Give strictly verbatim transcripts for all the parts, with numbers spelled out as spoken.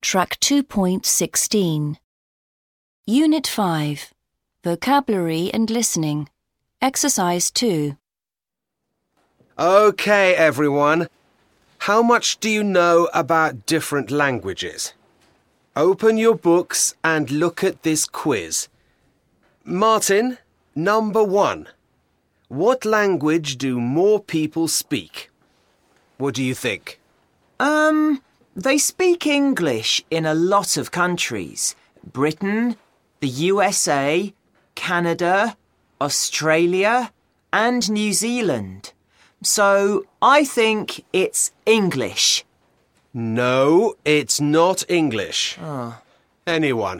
Track two point sixteen. Unit five. Vocabulary and Listening. Exercise two. Okay, everyone. How much do you know about different languages? Open your books and look at this quiz. Martin, number one. What language do more people speak? What do you think? Um, they speak English in a lot of countries. Britain, the U S A, Canada, Australia, and New Zealand. So I think it's English. No, it's not English. Oh. Anyone?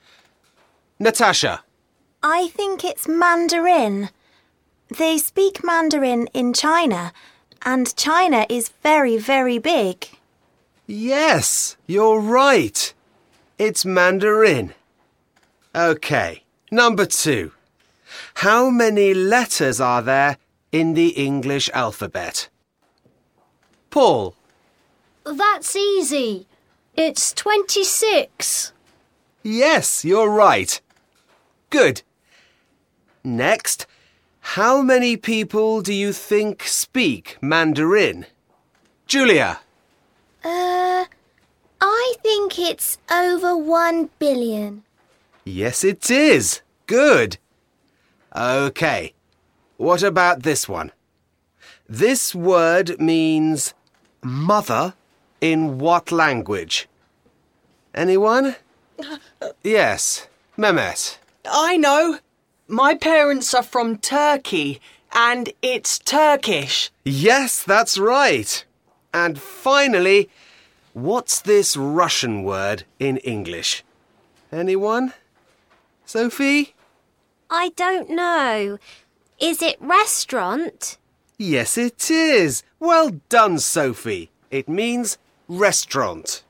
Natasha? I think it's Mandarin. They speak Mandarin in China, and China is very, very big. Yes, you're right. It's Mandarin. Okay, number two. How many letters are there in the English alphabet? Paul? That's easy. It's twenty-six. Yes, you're right. Good. Next, how many people do you think speak Mandarin? Julia? Uh, I think it's over one billion. Yes, it is. Good. Okay. What about this one? This word means mother in what language? Anyone? Yes, Mehmet. I know. My parents are from Turkey, and it's Turkish. Yes, that's right. And finally, what's this Russian word in English? Anyone? Sophie? I don't know. Is it restaurant? Yes, it is. Well done, Sophie. It means restaurant.